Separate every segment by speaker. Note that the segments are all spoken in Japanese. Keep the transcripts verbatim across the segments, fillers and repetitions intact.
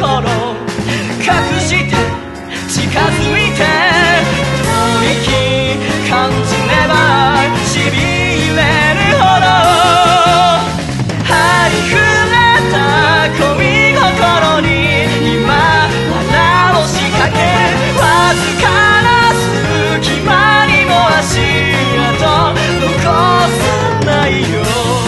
Speaker 1: 心隠して近づいて吐息感じればしびれるほどありふれた恋心に今罠を仕掛けるわずかな隙間にも足跡残さないよ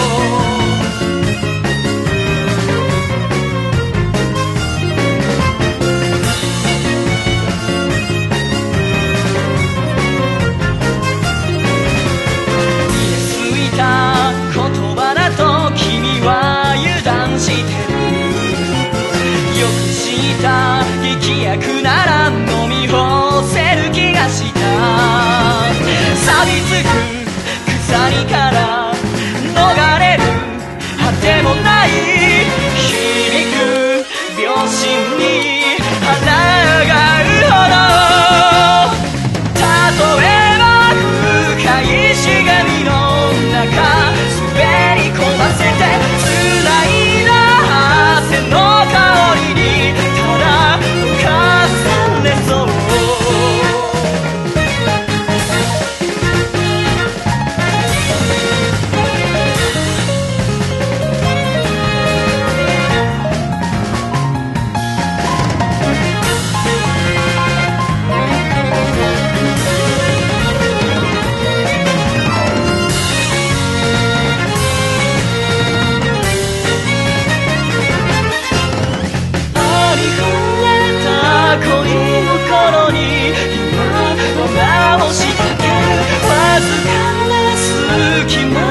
Speaker 1: 劇薬なら飲み干せる気がした錆びつく鎖から逃れる果てもない響く秒針に花がうほど例えば深いしがみの中滑り込ませて繋いだ汗の香りに気持